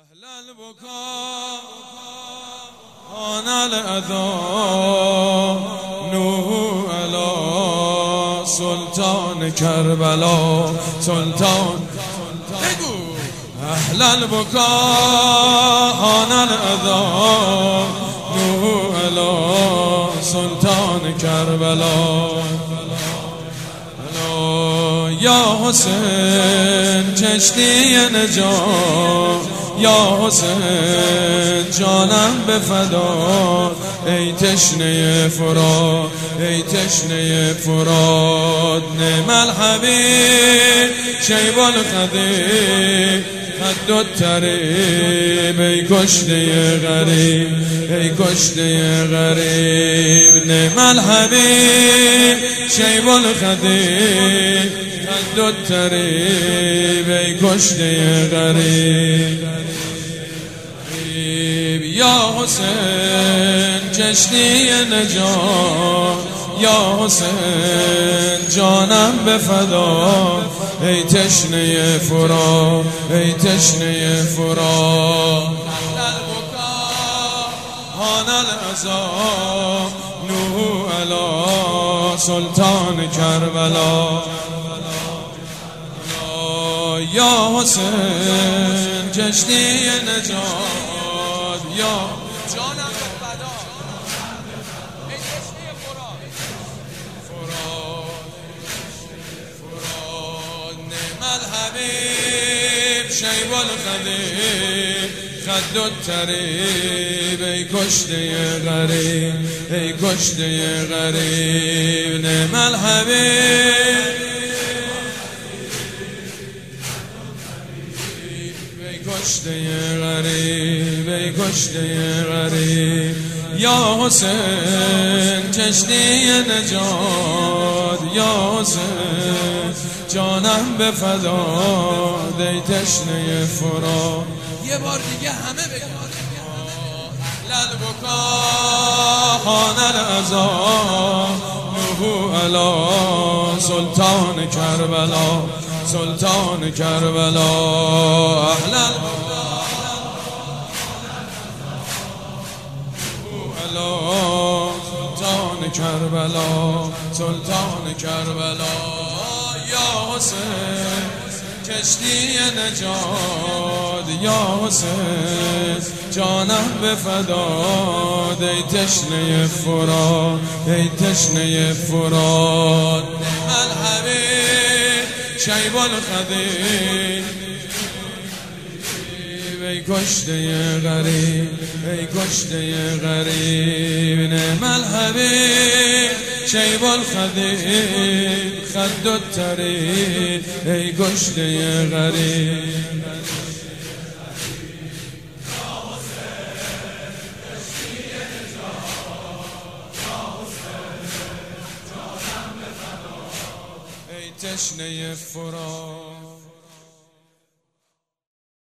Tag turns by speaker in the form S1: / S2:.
S1: أهل البكاء أنا الأذى نوح على سلطان كربلاء سلطان أهل البكاء أنا الأذى نوح على سلطان كربلاء یا حسین کشتی نجات یا حسین جانم به فدا ای تشنه فرات ای تشنه فرات نعم الحبیب شیب الخدیب خد الطریب ای کشته غریب ای کشته غریب نعم الحبیب شیب الخدیب خد الطریب ای کشته غریب یا حسین کشتی نجات یا حسین جانم به فدا ای تشنه فرات ای تشنه فرات هان العذاب نوح علی سلطان کربلا یا حسین کشتی نجات یا جانم به فدا ای تشنه فرات نعم الحبیب شیب الخدیب خد الطریب ای کشته غریب ای کشته غریب نعم الحبیب ای کشته غریب ای کشته غریب یا حسین کشتی نجات یا حسین جانم به فدا ای تشنه فرات یه بار دیگه همه بگن اهل البکاء هان العذاب نوح علی سلطان کربلا سلطان کربلا اهل البکاء نوح علی سلطان کربلا سلطان کربلا یا حسین کشتی نجات یا حسین جانم به فدا ای تشنه فرات ای تشنه فرات نعم الحبیب شیب الخدیب ای کشته غریب ای کشته غریب نعم الحبیب شیب الخدیب خد الطریب ای کشته غریب ای تشنه فرات